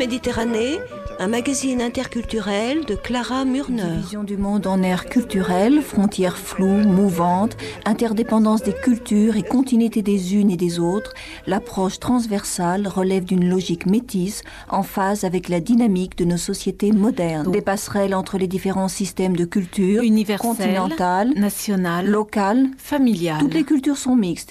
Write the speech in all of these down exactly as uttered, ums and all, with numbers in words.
Transméditerranée, un magazine interculturel de Clara Murneur. Vision du monde en ère culturelle, frontières floues, mouvantes, interdépendance des cultures et continuité des unes et des autres, l'approche transversale relève d'une logique métisse en phase avec la dynamique de nos sociétés modernes. Des passerelles entre les différents systèmes de culture, universelle, continentale, nationale, locale, familiale. Toutes les cultures sont mixtes.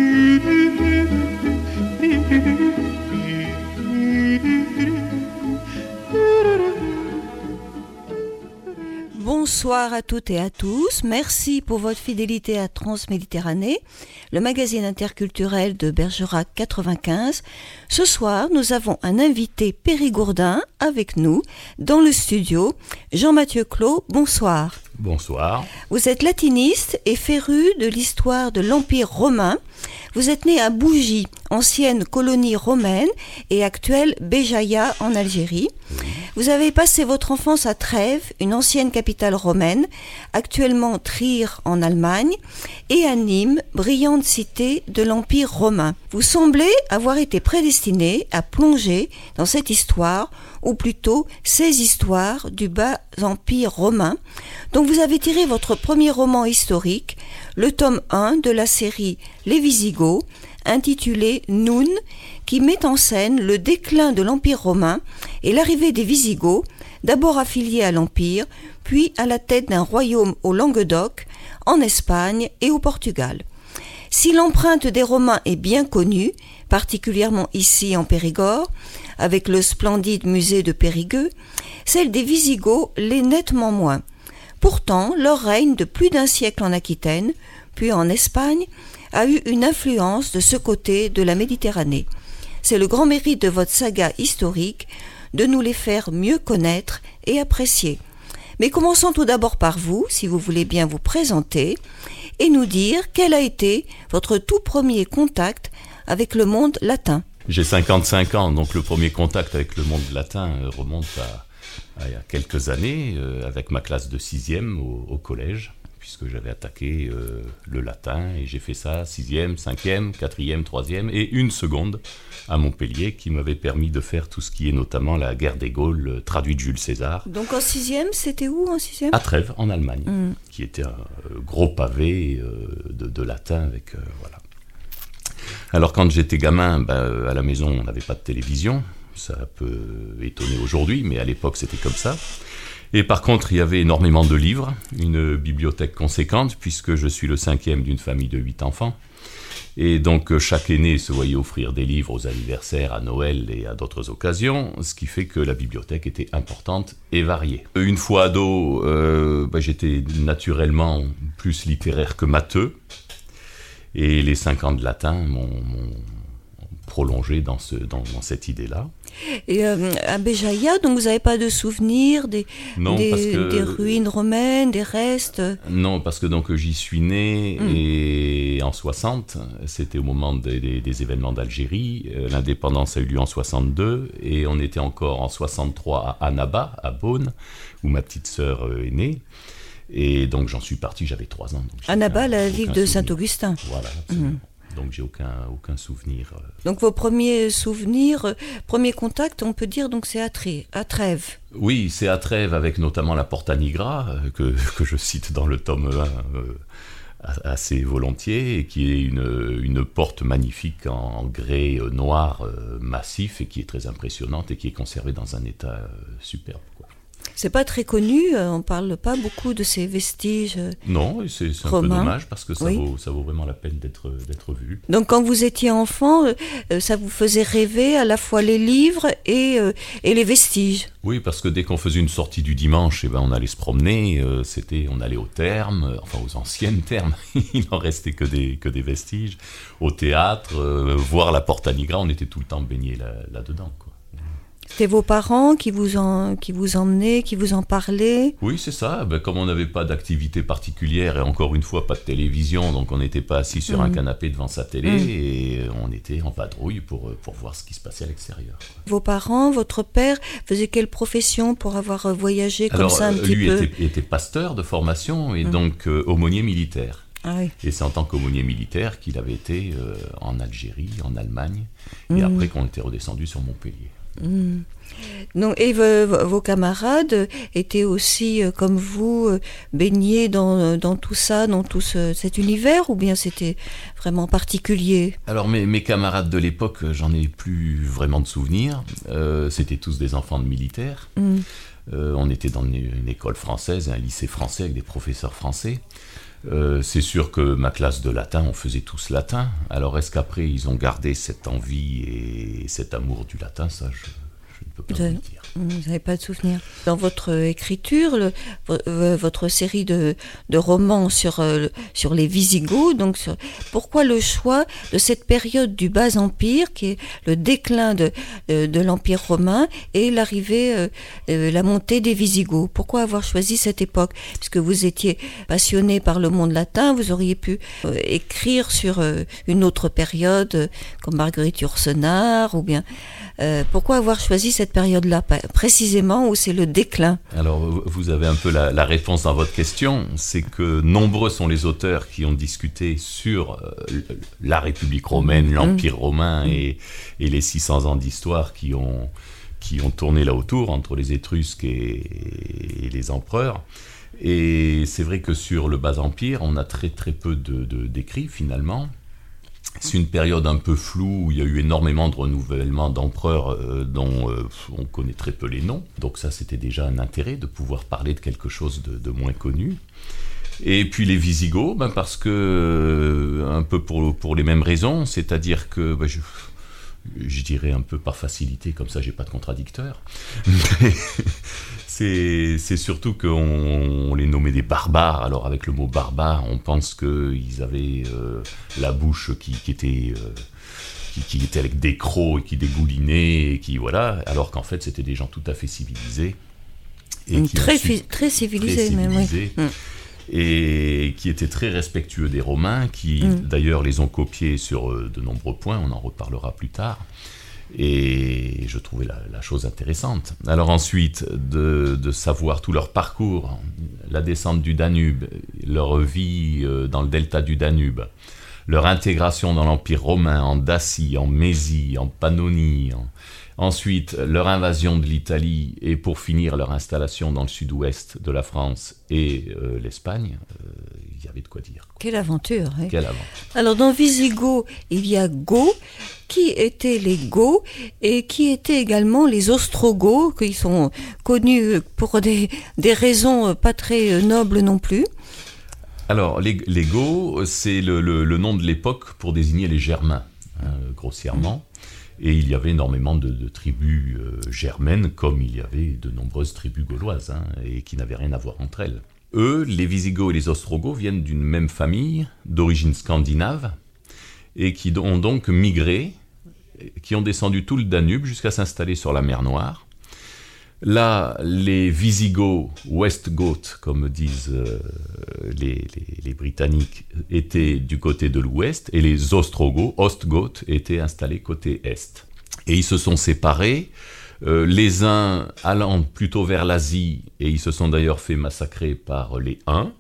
Bonsoir à toutes et à tous. Merci pour votre fidélité à Transméditerranée, le magazine interculturel de Bergerac quatre-vingt-quinze. Ce soir, nous avons un invité périgourdin avec nous dans le studio. Jean-Mathieu Clos, bonsoir. Bonsoir. Vous êtes latiniste et féru de l'histoire de l'Empire romain. Vous êtes né à Bougie, ancienne colonie romaine et actuelle Béjaïa en Algérie. Oui. Vous avez passé votre enfance à Trèves, une ancienne capitale romaine, actuellement Trier en Allemagne, et à Nîmes, brillante cité de l'Empire romain. Vous semblez avoir été prédestiné à plonger dans cette histoire, ou plutôt ces histoires du bas empire romain, dont vous avez tiré votre premier roman historique, le tome un de la série Les Visigoths, intitulé Noun, qui met en scène le déclin de l'Empire romain et l'arrivée des Visigoths, d'abord affiliés à l'Empire, puis à la tête d'un royaume au Languedoc, en Espagne et au Portugal. Si l'empreinte des Romains est bien connue, particulièrement ici en Périgord, avec le splendide musée de Périgueux, celle des Visigoths l'est nettement moins. Pourtant, leur règne de plus d'un siècle en Aquitaine, puis en Espagne, a eu une influence de ce côté de la Méditerranée. C'est le grand mérite de votre saga historique de nous les faire mieux connaître et apprécier. Mais commençons tout d'abord par vous, si vous voulez bien vous présenter, et nous dire quel a été votre tout premier contact avec le monde latin. J'ai cinquante-cinq ans, donc le premier contact avec le monde latin remonte à, à il y a quelques années, euh, avec ma classe de sixième au, au collège, puisque j'avais attaqué euh, le latin, et j'ai fait ça sixième, cinquième, quatrième, troisième, et une seconde à Montpellier, qui m'avait permis de faire tout ce qui est notamment la guerre des Gaules, euh, traduit de Jules César. Donc en sixième, c'était où en sixième ? À Trèves, en Allemagne, mmh. qui était un euh, gros pavé euh, de, de latin avec... Euh, voilà. Alors quand j'étais gamin, ben, à la maison, on n'avait pas de télévision. Ça peut étonner aujourd'hui, mais à l'époque, c'était comme ça. Et par contre, il y avait énormément de livres, une bibliothèque conséquente, puisque je suis le cinquième d'une famille de huit enfants. Et donc, chaque aîné se voyait offrir des livres aux anniversaires, à Noël et à d'autres occasions, ce qui fait que la bibliothèque était importante et variée. Une fois ado, euh, ben, j'étais naturellement plus littéraire que matheux. Et les cinq ans de latin m'ont, m'ont prolongé dans, ce, dans, dans cette idée-là. Et euh, à Béjaïa, donc vous n'avez pas de souvenirs des, non, des, parce que, des ruines romaines, des restes? Non, parce que donc, j'y suis né mmh. et en soixante, c'était au moment des, des, des événements d'Algérie. Euh, l'indépendance a eu lieu en soixante-deux et on était encore en soixante-trois à Annaba, à Beaune, où ma petite sœur euh, est née. Et donc j'en suis parti, j'avais trois ans. Annaba, la ville de Saint-Augustin. Voilà, absolument. Mmh. Donc j'ai aucun, aucun souvenir. Donc vos premiers souvenirs, euh, premier contact, on peut dire, donc c'est à, Tré- à Trèves. Oui, c'est à Trèves, avec notamment la Porta Nigra, euh, que, que je cite dans le tome un euh, assez volontiers, et qui est une, une porte magnifique en, en grès euh, noir euh, massif, et qui est très impressionnante, et qui est conservée dans un état euh, superbe, quoi. C'est pas très connu, on ne parle pas beaucoup de ces vestiges Non, c'est, c'est un romains. peu dommage parce que ça, oui. vaut, ça vaut vraiment la peine d'être, d'être vu. Donc quand vous étiez enfant, ça vous faisait rêver à la fois les livres et, et les vestiges? Oui, parce que dès qu'on faisait une sortie du dimanche, eh ben, on allait se promener, euh, c'était, on allait aux thermes, enfin aux anciennes thermes, il n'en restait que des, que des vestiges, au théâtre, euh, voir la Porta Nigra, on était tout le temps baignés là, là-dedans, quoi. C'était vos parents qui vous, en, qui vous emmenaient, qui vous en parlaient? Oui, c'est ça. Ben, comme on n'avait pas d'activité particulière et encore une fois pas de télévision, donc on n'était pas assis sur mmh. un canapé devant sa télé mmh. et on était en vadrouille pour, pour voir ce qui se passait à l'extérieur. Vos parents, votre père, faisait quelle profession pour avoir voyagé comme Alors, ça un petit lui peu? Lui était, était pasteur de formation et mmh. donc euh, aumônier militaire. Ah oui. Et c'est en tant qu'aumônier militaire qu'il avait été euh, en Algérie, en Allemagne, et mmh. après qu'on était redescendu sur Montpellier. Mmh. Donc, et v- vos camarades étaient aussi, euh, comme vous, euh, baignés dans, dans tout ça, dans tout ce, cet univers, ou bien c'était vraiment particulier? Alors mes, mes camarades de l'époque, j'en ai plus vraiment de souvenirs. Euh, c'était tous des enfants de militaires. Mm. Euh, on était dans une, une école française, un lycée français avec des professeurs français. Euh, c'est sûr que ma classe de latin, on faisait tous latin. Alors est-ce qu'après ils ont gardé cette envie et cet amour du latin? Ça, je, je ne peux pas vous le dire. Vous n'avez pas de souvenir. Dans votre écriture, le, v- votre série de, de romans sur, euh, sur les Visigoths, donc sur, pourquoi le choix de cette période du Bas Empire, qui est le déclin de, de, de l'Empire romain et l'arrivée, euh, euh, la montée des Visigoths? Pourquoi avoir choisi cette époque? Puisque vous étiez passionné par le monde latin, vous auriez pu euh, écrire sur euh, une autre période, euh, comme Marguerite Yourcenar, ou bien... Euh, pourquoi avoir choisi cette période-là, précisément, où c'est le déclin? Alors, vous avez un peu la, la réponse dans votre question, c'est que nombreux sont les auteurs qui ont discuté sur euh, la République romaine, l'Empire romain et, et les six cents ans d'histoire qui ont, qui ont tourné là autour, entre les Étrusques et, et les empereurs. Et c'est vrai que sur le Bas Empire, on a très très peu de, de, d'écrits finalement. C'est une période un peu floue où il y a eu énormément de renouvellement d'empereurs euh, dont euh, on connaît très peu les noms. Donc ça, c'était déjà un intérêt de pouvoir parler de quelque chose de, de moins connu. Et puis les Visigoths, ben parce que, euh, un peu pour, pour les mêmes raisons, c'est-à-dire que, ben je, je dirais un peu par facilité, comme ça j'ai pas de contradicteur, mais c'est, c'est surtout qu'on on les nommait des barbares. Alors avec le mot barbare, on pense qu'ils avaient euh, la bouche qui, qui était... Euh, Qui, qui était avec des crocs et qui dégoulinaient, et qui, voilà, alors qu'en fait, c'était des gens tout à fait civilisés. Et qui très, fi- très civilisés, très même, oui. Mm. Et qui étaient très respectueux des Romains, qui mm. d'ailleurs les ont copiés sur de nombreux points, on en reparlera plus tard. Et je trouvais la, la chose intéressante. Alors ensuite, de, de savoir tout leur parcours, la descente du Danube, leur vie dans le delta du Danube, leur intégration dans l'Empire romain, en Dacie, en Mésie, en Pannonie, en... ensuite leur invasion de l'Italie, et pour finir leur installation dans le sud-ouest de la France et euh, l'Espagne, il euh, y avait de quoi dire. Quoi. Quelle aventure, hein. Quelle aventure. Alors dans Visigoth, il y a Goths. Qui étaient les Goths et qui étaient également les Ostrogoths, qui sont connus pour des, des raisons pas très nobles non plus. Alors, les, les Goths, c'est le, le, le nom de l'époque pour désigner les Germains, hein, grossièrement. Et il y avait énormément de, de tribus euh, germaines, comme il y avait de nombreuses tribus gauloises, hein, et qui n'avaient rien à voir entre elles. Eux, les Visigoths et les Ostrogoths, viennent d'une même famille, d'origine scandinave, et qui ont donc migré, qui ont descendu tout le Danube jusqu'à s'installer sur la mer Noire. Là, les Visigoths, Westgoths, comme disent euh, les, les, les Britanniques, étaient du côté de l'ouest, et les Ostrogoths, Ostgoths, étaient installés côté est. Et ils se sont séparés, euh, les uns allant plutôt vers l'Asie, et ils se sont d'ailleurs fait massacrer par les Huns,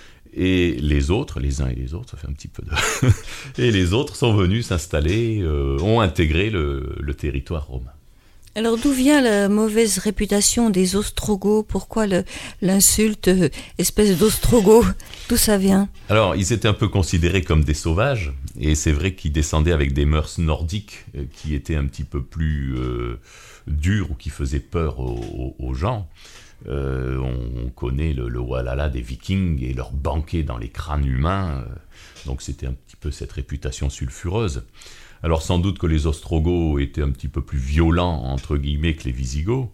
et les autres, les uns et les autres, ça fait un petit peu de... et les autres sont venus s'installer, euh, ont intégré le, le territoire romain. Alors d'où vient la mauvaise réputation des Ostrogoths? Pourquoi le, l'insulte euh, espèce d'Ostrogoth? D'où ça vient? Alors ils étaient un peu considérés comme des sauvages, et c'est vrai qu'ils descendaient avec des mœurs nordiques euh, qui étaient un petit peu plus euh, dures ou qui faisaient peur aux, aux, aux gens. Euh, on, on connaît le, le walala des Vikings et leur banquet dans les crânes humains, euh, donc c'était un petit peu cette réputation sulfureuse. Alors sans doute que les Ostrogoths étaient un petit peu plus violents, entre guillemets, que les Visigoths,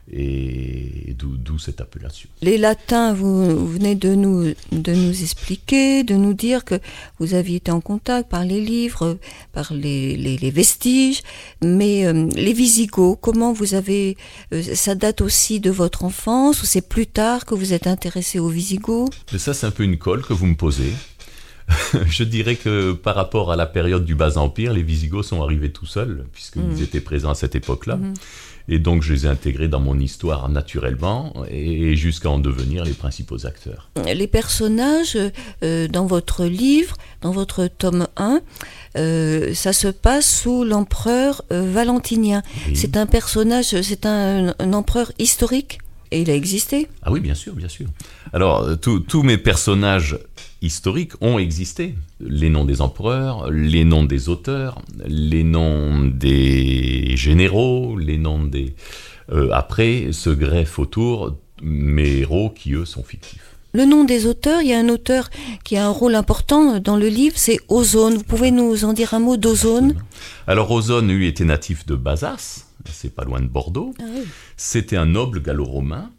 et d'où, d'où cette appellation. Les Latins, vous, vous venez de nous, de nous expliquer, de nous dire que vous aviez été en contact par les livres, par les, les, les vestiges, mais euh, les Visigoths, comment vous avez... Euh, ça date aussi de votre enfance, ou c'est plus tard que vous êtes intéressé aux Visigoths? Mais ça, c'est un peu une colle que vous me posez. Je dirais que par rapport à la période du Bas Empire, les Visigoths sont arrivés tout seuls, puisqu'ils mmh. étaient présents à cette époque-là. Mmh. Et donc je les ai intégrés dans mon histoire naturellement et jusqu'à en devenir les principaux acteurs. Les personnages euh, dans votre livre, dans votre tome un, euh, ça se passe sous l'empereur euh, Valentinien. Oui. C'est un personnage, c'est un, un empereur historique et il a existé. Ah oui, bien sûr, bien sûr. Alors tous mes personnages historiques ont existé. Les noms des empereurs, les noms des auteurs, les noms des généraux, les noms des... Euh, après, se greffent autour mes héros qui, eux, sont fictifs. Le nom des auteurs, il y a un auteur qui a un rôle important dans le livre, c'est Ozone. Vous pouvez nous en dire un mot d'Ozone ? Alors Ozone, lui, était natif de Bazas, c'est pas loin de Bordeaux. Ah oui. C'était un noble gallo-romain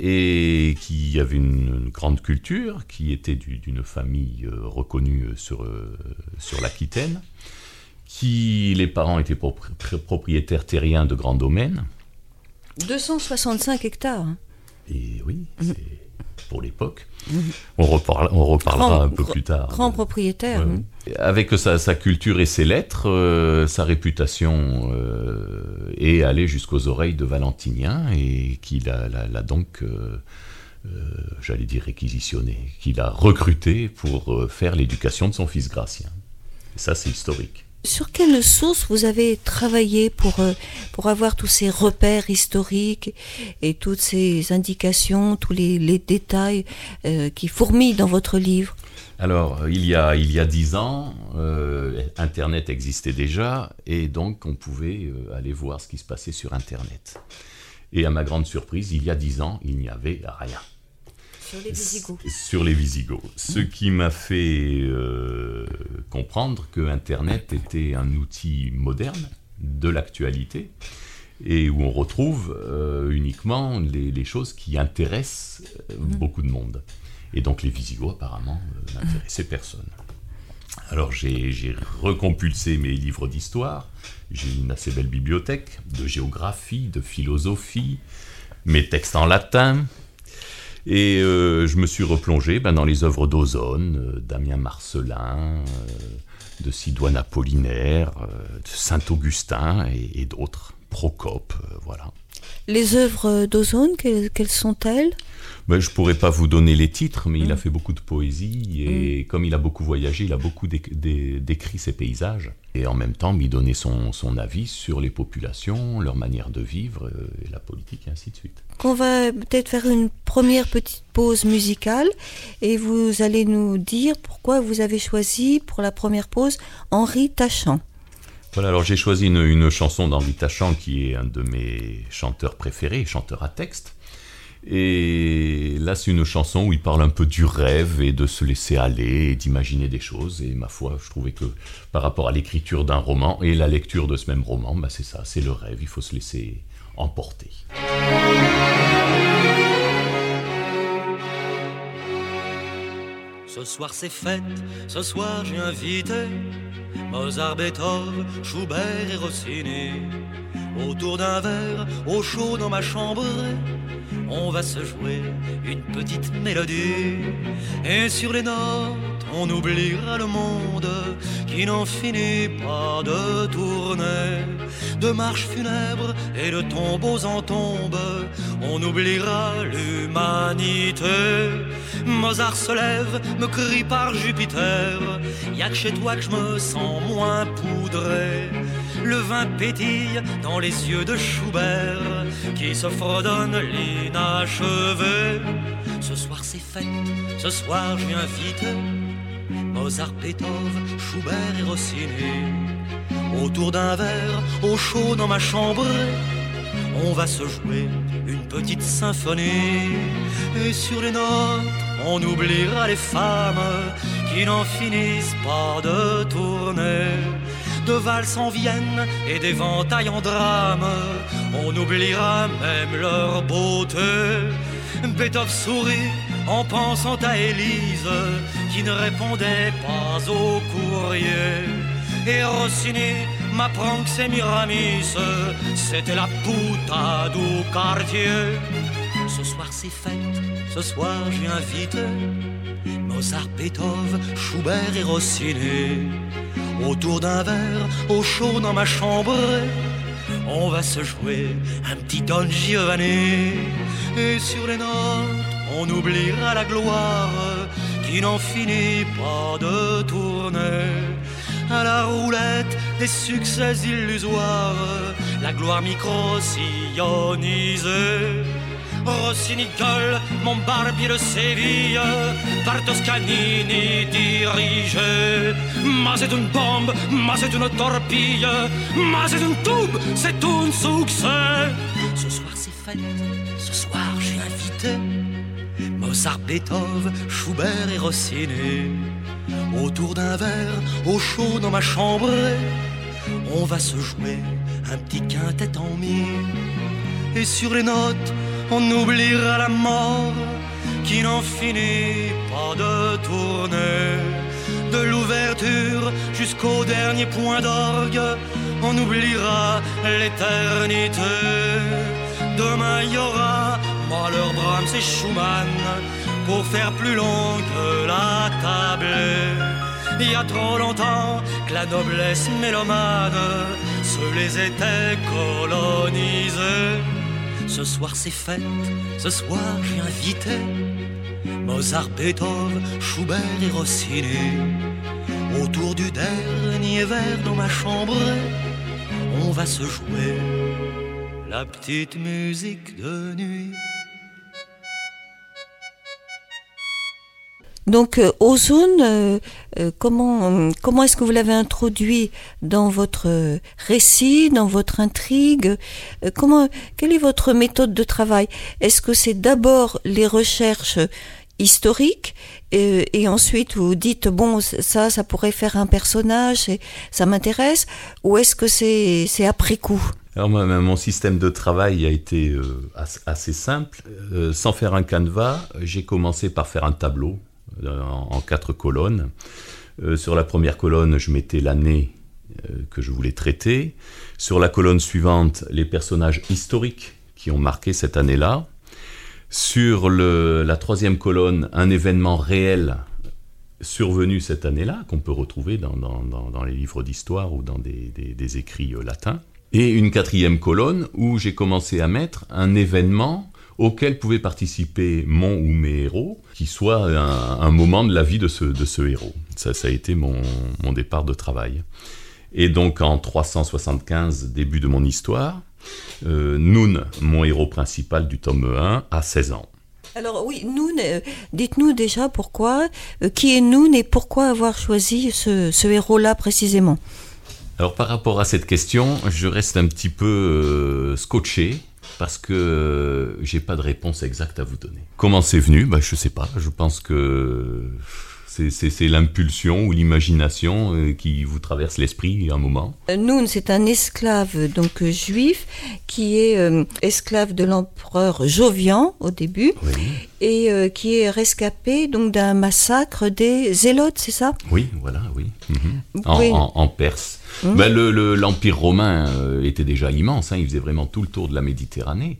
et qui avait une, une grande culture, qui était du, d'une famille euh, reconnue sur, euh, sur l'Aquitaine, qui, les parents étaient propri- propriétaires terriens de grands domaines. deux cent soixante-cinq hectares. Et oui, c'est pour l'époque. Mmh. On, reparla, on reparlera grand, un peu plus tard. Grand propriétaire. Ouais. Mmh. Avec sa, sa culture et ses lettres, euh, sa réputation euh, est allée jusqu'aux oreilles de Valentinien et qu'il a, l'a, l'a donc, euh, euh, j'allais dire réquisitionné, qu'il a recruté pour euh, faire l'éducation de son fils Gratien. Et ça, c'est historique. Sur quelle source vous avez travaillé pour, euh, pour avoir tous ces repères historiques et toutes ces indications, tous les, les détails euh, qui fourmillent dans votre livre ? Alors, il y a, il y a dix ans, euh, Internet existait déjà et donc on pouvait euh, aller voir ce qui se passait sur Internet. Et à ma grande surprise, il y a dix ans, il n'y avait rien. Sur les Visigoths. Sur les Visigoths. Ce qui m'a fait euh, comprendre que Internet était un outil moderne de l'actualité et où on retrouve euh, uniquement les, les choses qui intéressent euh, mmh. beaucoup de monde. Et donc les Visigoths, apparemment, euh, n'intéressaient personne. Alors j'ai, j'ai recompulsé mes livres d'histoire, j'ai une assez belle bibliothèque de géographie, de philosophie, mes textes en latin. Et euh, je me suis replongé ben, dans les œuvres d'Ozone, euh, Damien Marcellin, euh, de Sidoine Apollinaire, euh, de Saint-Augustin et, et d'autres, Procope, euh, voilà. Les œuvres d'Ozone, quelles, quelles sont-elles ? Ben, je ne pourrais pas vous donner les titres, mais mmh. il a fait beaucoup de poésie et mmh. comme il a beaucoup voyagé, il a beaucoup dé- dé- décrit ses paysages. Et en même temps, il donnait son, son avis sur les populations, leur manière de vivre, euh, et la politique, et ainsi de suite. On va peut-être faire une première petite pause musicale et vous allez nous dire pourquoi vous avez choisi pour la première pause Henri Tachant. Voilà, alors j'ai choisi une, une chanson d'Henri Tachant qui est un de mes chanteurs préférés, chanteur à texte. Et là, c'est une chanson où il parle un peu du rêve et de se laisser aller et d'imaginer des choses. Et ma foi, je trouvais que par rapport à l'écriture d'un roman et la lecture de ce même roman, bah c'est ça, c'est le rêve, il faut se laisser emporter. Ce soir c'est fête, ce soir j'ai invité Mozart, Beethoven, Schubert et Rossini. Autour d'un verre, au chaud dans ma chambre, on va se jouer une petite mélodie. Et sur les notes, on oubliera le monde qui n'en finit pas de tourner. De marches funèbres et de tombeaux en tombe, on oubliera l'humanité. Mozart se lève, me crie par Jupiter, y'a que chez toi que je me sens moins poudré. Le vin pétille dans les yeux de Schubert, qui se fredonne l'inachevé. Ce soir c'est fête, ce soir je viens inviter Mozart, Beethoven, Schubert et Rossini. Autour d'un verre, au chaud dans ma chambre, on va se jouer une petite symphonie. Et sur les notes, on oubliera les femmes qui n'en finissent pas de tourner. De valses en Vienne et d'éventails en drame, on oubliera même leur beauté. Beethoven sourit en pensant à Élise qui ne répondait pas au courrier. Et Rossini m'apprend que c'est Miramis, c'était la boutade au quartier. Ce soir c'est fête, ce soir je viens inviter Mozart, Beethoven, Schubert et Rossini. Autour d'un verre, au chaud dans ma chambre, on va se jouer un petit Don Giovanni. Et sur les notes, on oubliera la gloire qui n'en finit pas de tourner. À la roulette des succès illusoires, la gloire micro-sillonnisée. Rossini gueule, mon barbier de Séville, par Toscanini dirigé. Ma c'est une bombe, ma c'est une torpille, ma c'est une tube, c'est un succès. Ce soir c'est fête, ce soir j'ai invité Mozart, Beethoven, Schubert et Rossini. Autour d'un verre, au chaud dans ma chambre, on va se jouer un petit quintet en mi. Et sur les notes, on oubliera la mort qui n'en finit pas de tourner. De l'ouverture jusqu'au dernier point d'orgue, on oubliera l'éternité. Demain il y aura Mahler, Brahms et Schumann pour faire plus long que la tablée. Il y a trop longtemps que la noblesse mélomane se les était colonisée. Ce soir c'est fête, ce soir j'ai invité Mozart, Beethoven, Schubert et Rossini. Autour du dernier verre dans ma chambre, on va se jouer la petite musique de nuit. Donc, euh, Ozone, euh, euh, comment, comment est-ce que vous l'avez introduit dans votre euh, récit, dans votre intrigue euh, comment, quelle est votre méthode de travail? Est-ce que c'est d'abord les recherches historiques euh, et ensuite vous dites, bon, ça, ça pourrait faire un personnage, et ça m'intéresse, ou est-ce que c'est, c'est après coup? Alors moi, mon système de travail a été euh, assez simple. Euh, sans faire un canevas, j'ai commencé par faire un tableau en quatre colonnes. Euh, sur la première colonne, je mettais l'année euh, que je voulais traiter. Sur la colonne suivante, les personnages historiques qui ont marqué cette année-là. Sur le, la troisième colonne, un événement réel survenu cette année-là, qu'on peut retrouver dans, dans, dans, dans les livres d'histoire ou dans des, des, des écrits euh, latins. Et une quatrième colonne où j'ai commencé à mettre un événement auquel pouvaient participer mon ou mes héros, qui soit un, un moment de la vie de ce, de ce héros. Ça, ça a été mon, mon départ de travail. Et donc en trois cent soixante-quinze, début de mon histoire, euh, Noun, mon héros principal du tome un, a seize ans. Alors oui, Noun, euh, dites-nous déjà pourquoi, euh, qui est Noun et pourquoi avoir choisi ce, ce héros-là précisément? Alors par rapport à cette question, je reste un petit peu euh, scotché, parce que euh, j'ai pas de réponse exacte à vous donner. Comment c'est venu? Bah, je sais pas. Je pense que c'est, c'est, c'est l'impulsion ou l'imagination euh, qui vous traverse l'esprit à un moment. Noun, c'est un esclave donc euh, juif qui est euh, esclave de l'empereur Jovian au début, oui. et euh, qui est rescapé donc d'un massacre des Zélotes, c'est ça? Oui, voilà, oui. Mm-hmm. En, en, en Perse. Mmh. Ben le, le, l'Empire romain euh, était déjà immense, hein, il faisait vraiment tout le tour de la Méditerranée,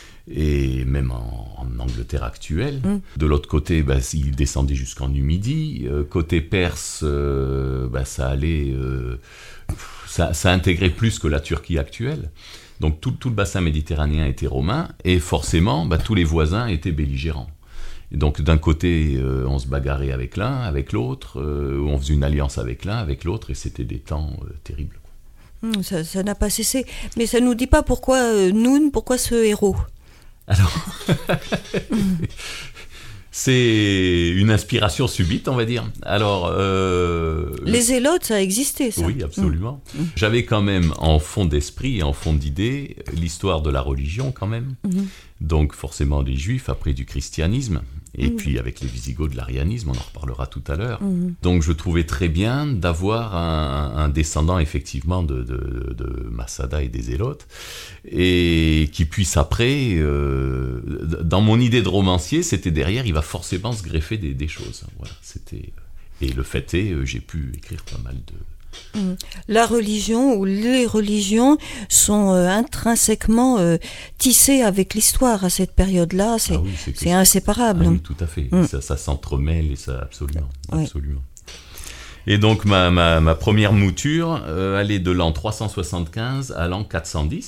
et même en, en Angleterre actuelle. Mmh. De l'autre côté, ben, il descendait jusqu'en Numidie. Euh, côté perse, euh, ben, ça allait, euh, ça, ça intégrait plus que la Turquie actuelle. Donc tout, tout le bassin méditerranéen était romain, et forcément, ben, tous les voisins étaient belligérants. Et donc d'un côté, euh, on se bagarrait avec l'un, avec l'autre, euh, on faisait une alliance avec l'un, avec l'autre, et c'était des temps euh, terribles. Mmh, ça, ça n'a pas cessé. Mais ça ne nous dit pas pourquoi euh, Noun, pourquoi ce héros? Alors, mmh. c'est une inspiration subite, on va dire. Alors, euh, les Zélotes, ça a existé, ça. Oui, absolument. Mmh. J'avais quand même en fond d'esprit, en fond d'idée, l'histoire de la religion quand même. Mmh. Donc forcément les Juifs, après du christianisme, et mmh. puis avec les Visigoths de l'arianisme, on en reparlera tout à l'heure. Mmh. Donc je trouvais très bien d'avoir un, un descendant effectivement de, de, de Massada et des Zélotes, et qui puisse après, euh, dans mon idée de romancier, c'était derrière, il va forcément se greffer des, des choses. Voilà, c'était... Et le fait est, j'ai pu écrire pas mal de... La religion ou les religions sont euh, intrinsèquement euh, tissées avec l'histoire à cette période-là, c'est, ah oui, c'est, c'est inséparable. Ah oui, tout à fait, mm. ça, ça s'entremêle et ça, absolument, absolument. Oui. Et donc ma, ma, ma première mouture, euh, elle est de l'an trois cent soixante-quinze à l'an quatre cent dix.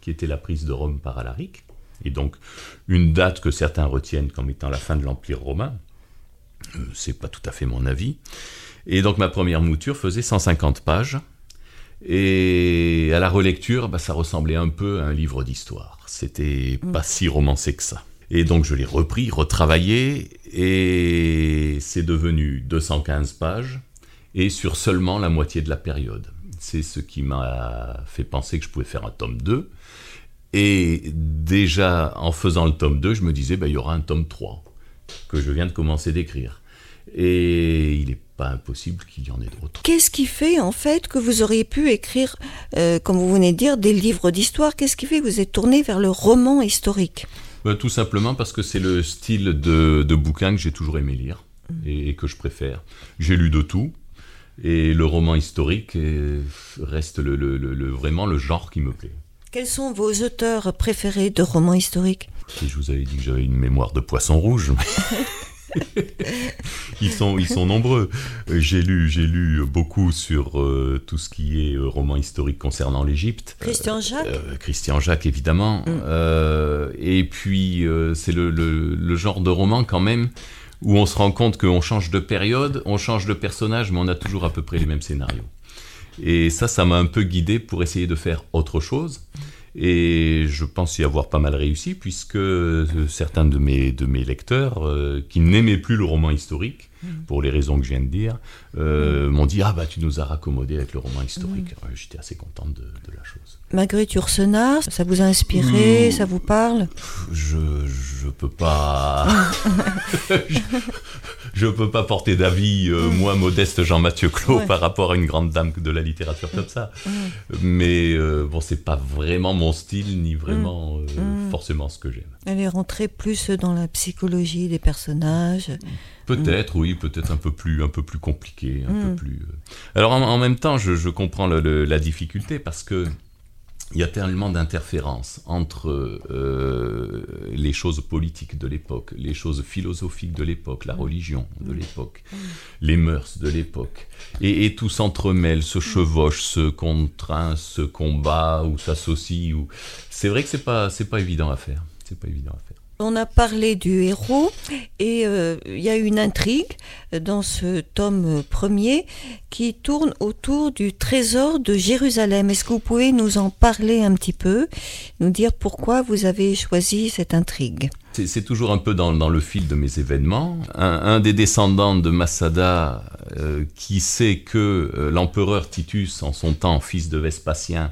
qui était la prise de Rome par Alaric, et donc une date que certains retiennent comme étant la fin de l'Empire romain. Euh, c'est pas tout à fait mon avis. Et donc ma première mouture faisait cent cinquante pages, et à la relecture, bah, ça ressemblait un peu à un livre d'histoire. C'était pas si romancé que ça. Et donc je l'ai repris, retravaillé, et c'est devenu deux cent quinze pages, et sur seulement la moitié de la période. C'est ce qui m'a fait penser que je pouvais faire un tome deux. Et déjà, en faisant le tome deux, je me disais, ben, il y aura un tome trois, que je viens de commencer d'écrire. Et il n'est pas impossible qu'il y en ait d'autres. Qu'est-ce qui fait, en fait, que vous auriez pu écrire, euh, comme vous venez de dire, des livres d'histoire? Qu'est-ce qui fait que vous êtes tourné vers le roman historique? Ben, tout simplement parce que c'est le style de, de bouquin que j'ai toujours aimé lire, mmh. et, et que je préfère. J'ai lu de tout. Et le roman historique reste le, le, le, le, vraiment le genre qui me plaît. Quels sont vos auteurs préférés de romans historiques? Et je vous avais dit que j'avais une mémoire de poisson rouge. ils, sont, ils sont nombreux. J'ai lu, j'ai lu beaucoup sur euh, tout ce qui est euh, roman historique concernant l'Égypte. Christian Jacques euh, euh, Christian Jacques, évidemment. Mm. Euh, et puis, euh, c'est le, le, le genre de roman quand même où on se rend compte qu'on change de période, on change de personnage, mais on a toujours à peu près les mêmes scénarios. Et ça, ça m'a un peu guidé pour essayer de faire autre chose. Et je pense y avoir pas mal réussi, puisque certains de mes, de mes lecteurs, euh, qui n'aimaient plus le roman historique, pour les raisons que je viens de dire, euh, m'ont dit « Ah bah tu nous as raccommodé avec le roman historique. » J'étais assez contente de, de la chose. Marguerite Yourcenar, ça vous a inspiré, mmh. ça vous parle? Je je peux pas je, je peux pas porter d'avis, euh, moi modeste Jean-Mathieu Clos, ouais. par rapport à une grande dame de la littérature comme ça. Mmh. Mais euh, bon, c'est pas vraiment mon style ni vraiment euh, mmh. forcément ce que j'aime. Elle est rentrée plus dans la psychologie des personnages. Peut-être, mmh. oui, peut-être un peu plus, un peu plus compliqué, un mmh. peu plus. Euh... Alors en, en même temps, je, je comprends le, le, la difficulté parce que il y a tellement d'interférences entre euh, les choses politiques de l'époque, les choses philosophiques de l'époque, la religion de l'époque, mmh. les mœurs de l'époque, et, et tout s'entremêle, se chevauche, se contraint, se combat ou s'associe. Ou... C'est vrai que c'est pas, c'est pas évident à faire. C'est pas évident à faire. On a parlé du héros et il euh, y a une intrigue dans ce tome premier qui tourne autour du trésor de Jérusalem. Est-ce que vous pouvez nous en parler un petit peu, nous dire pourquoi vous avez choisi cette intrigue? C'est, c'est toujours un peu dans, dans le fil de mes événements. Un, un des descendants de Massada euh, qui sait que euh, l'empereur Titus, en son temps fils de Vespasien,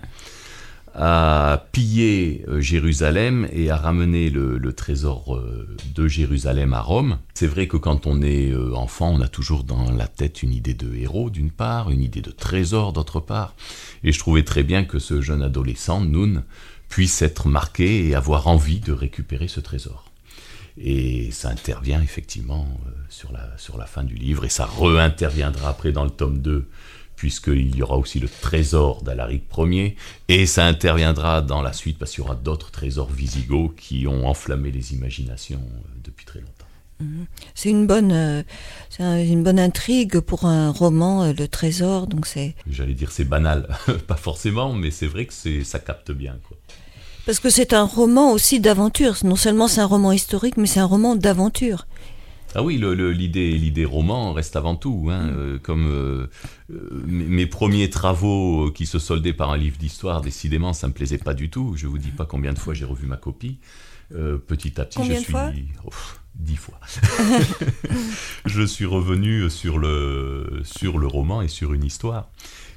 a pillé euh, Jérusalem et a ramené le, le trésor euh, de Jérusalem à Rome. C'est vrai que quand on est euh, enfant, on a toujours dans la tête une idée de héros d'une part, une idée de trésor d'autre part. Et je trouvais très bien que ce jeune adolescent, Noun, puisse être marqué et avoir envie de récupérer ce trésor. Et ça intervient effectivement euh, sur, la, sur la fin du livre, et ça re-interviendra après dans le tome deux, puisqu'il y aura aussi le trésor d'Alaric Ier, et ça interviendra dans la suite, parce qu'il y aura d'autres trésors wisigoths qui ont enflammé les imaginations depuis très longtemps. C'est une bonne, euh, c'est un, une bonne intrigue pour un roman, euh, le trésor, donc c'est... J'allais dire c'est banal, pas forcément, mais c'est vrai que c'est, ça capte bien, quoi. Parce que c'est un roman aussi d'aventure, non seulement c'est un roman historique, mais c'est un roman d'aventure. Ah oui, le, le, l'idée, l'idée roman reste avant tout. Hein, mmh. euh, comme euh, euh, mes, mes premiers travaux qui se soldaient par un livre d'histoire, décidément, ça ne me plaisait pas du tout. Je ne vous dis pas combien de fois j'ai revu ma copie. Euh, petit à petit, combien je suis... Fois oh, dix fois. Je suis revenu sur le, sur le roman et sur une histoire.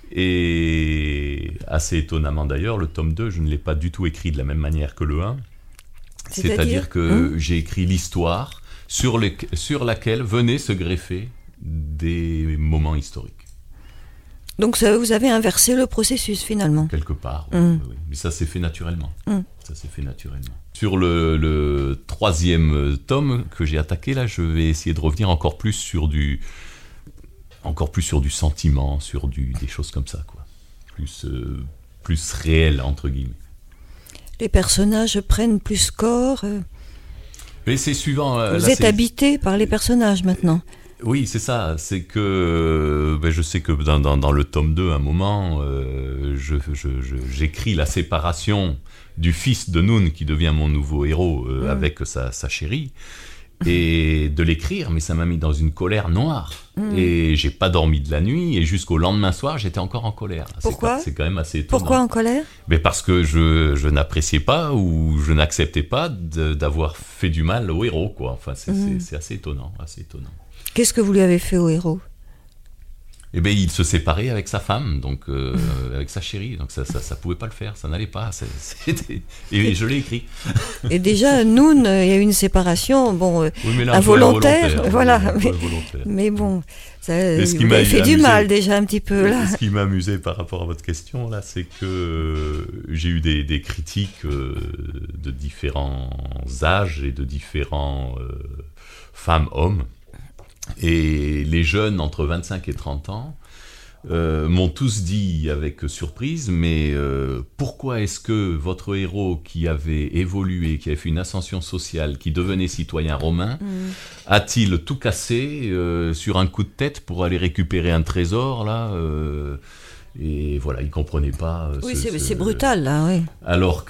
Et assez étonnamment d'ailleurs, le tome deux, je ne l'ai pas du tout écrit de la même manière que le un. C'est-à-dire, C'est-à-dire que mmh. j'ai écrit l'histoire sur, les, sur laquelle venaient se greffer des moments historiques. Donc ça, vous avez inversé le processus finalement. Quelque part, oui, mmh. oui. Mais ça s'est fait naturellement. Mmh. Ça s'est fait naturellement. Sur le, le troisième tome que j'ai attaqué, là, je vais essayer de revenir encore plus sur du, encore plus sur du sentiment, sur du, des choses comme ça, quoi. Plus, euh, plus réel, entre guillemets. Les personnages prennent plus corps. Euh... Mais c'est suivant. Euh, Vous là, êtes c'est... habité par les personnages maintenant. Oui, c'est ça. C'est que ben, je sais que dans, dans, dans le tome deux, à un moment, euh, je, je, je, j'écris la séparation du fils de Noun, qui devient mon nouveau héros, euh, mmh. avec sa, sa chérie. Et de l'écrire, mais ça m'a mis dans une colère noire. Mmh. Et j'ai pas dormi de la nuit, et jusqu'au lendemain soir, j'étais encore en colère. Pourquoi ? C'est, c'est quand même assez étonnant. Pourquoi en colère ? Mais parce que je, je n'appréciais pas ou je n'acceptais pas de, d'avoir fait du mal au héros, quoi. Enfin, c'est, mmh. c'est, c'est assez étonnant, assez étonnant. Qu'est-ce que vous lui avez fait au héros ? Eh bien, il se séparait avec sa femme, donc euh, mmh. avec sa chérie, donc ça, ça, ça pouvait pas le faire, ça n'allait pas. C'est, c'était... Et je l'ai écrit. Et déjà, Noun, il y a eu une séparation, bon, euh, oui, mais là, involontaire, involontaire, voilà. Oui, mais, involontaire. mais bon, ça et ce qui vous m'a avez fait amusé, du mal déjà un petit peu là. Ce qui m'a amusé par rapport à votre question là, c'est que euh, j'ai eu des, des critiques euh, de différents âges et de différents euh, femmes, hommes. Et les jeunes entre vingt-cinq et trente ans euh, m'ont tous dit avec surprise, mais euh, pourquoi est-ce que votre héros qui avait évolué, qui avait fait une ascension sociale, qui devenait citoyen romain, mmh. a-t-il tout cassé euh, sur un coup de tête pour aller récupérer un trésor là euh, et voilà, il comprenait pas. Oui, ce, c'est, ce, c'est brutal là, oui. Alors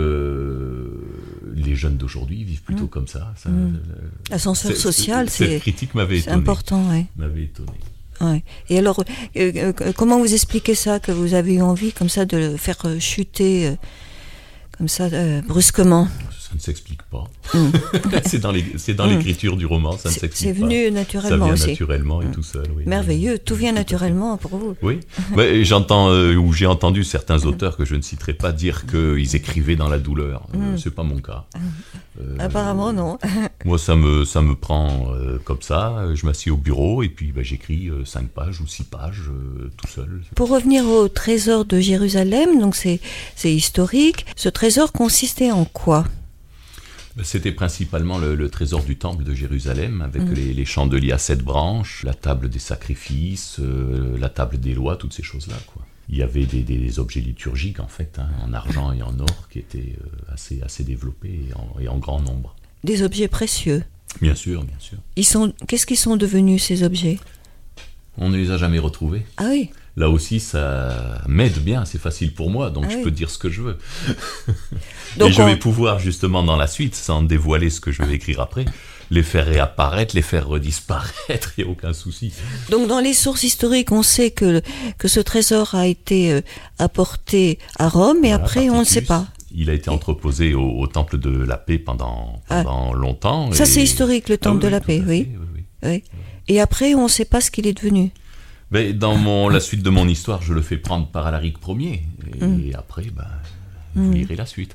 que les jeunes d'aujourd'hui vivent plutôt mmh. comme ça. ça mmh. L'ascenseur social, c'est, cette critique m'avait c'est étonné. important, oui. M'avait étonné. Ouais. Et alors, euh, euh, comment vous expliquez ça, que vous avez eu envie comme ça de le faire chuter euh, comme ça euh, brusquement ? Ça ne s'explique pas. Mmh. c'est dans, les, c'est dans mmh. l'écriture du roman, ça ne c'est, s'explique c'est pas. C'est venu naturellement aussi. Ça vient aussi. naturellement et mmh. tout seul. Oui. Merveilleux, oui. tout vient naturellement pour vous. Oui, ouais, j'entends, euh, ou j'ai entendu certains auteurs que je ne citerai pas dire qu'ils écrivaient dans la douleur. Mmh. Euh, c'est pas mon cas. Euh, Apparemment non. Moi ça me, ça me prend euh, comme ça, je m'assieds au bureau et puis bah, j'écris euh, cinq pages ou six pages euh, tout seul. Pour revenir au trésor de Jérusalem, donc c'est, c'est historique, ce trésor consistait en quoi ? C'était principalement le, le trésor du temple de Jérusalem, avec mmh. les, les chandeliers à sept branches, la table des sacrifices, euh, la table des lois, toutes ces choses-là, quoi. Il y avait des, des objets liturgiques, en fait, hein, en argent et en or, qui étaient euh, assez, assez développés et en, et en grand nombre. Des objets précieux ? Bien sûr, bien sûr. Ils sont, qu'est-ce qu'ils sont devenus, ces objets ? On ne les a jamais retrouvés. Ah oui ? Là aussi, ça m'aide bien, c'est facile pour moi, donc ah je oui. peux dire ce que je veux. Donc et je on... vais pouvoir, justement, dans la suite, sans dévoiler ce que je vais écrire après, les faire réapparaître, les faire redisparaître, il n'y a aucun souci. Donc dans les sources historiques, on sait que, que ce trésor a été euh, apporté à Rome, et voilà, après, on ne sait pas. Il a été entreposé au, au Temple de la Paix pendant, pendant ah. longtemps. Ça, et... c'est historique, le Temple ah, oui, de la Paix, oui. Fait, oui, oui. oui. Et après, on ne sait pas ce qu'il est devenu. Ben, dans mon, la suite de mon histoire, je le fais prendre par Alaric Ier, et, mmh. et après, ben, vous mmh. lirez la suite.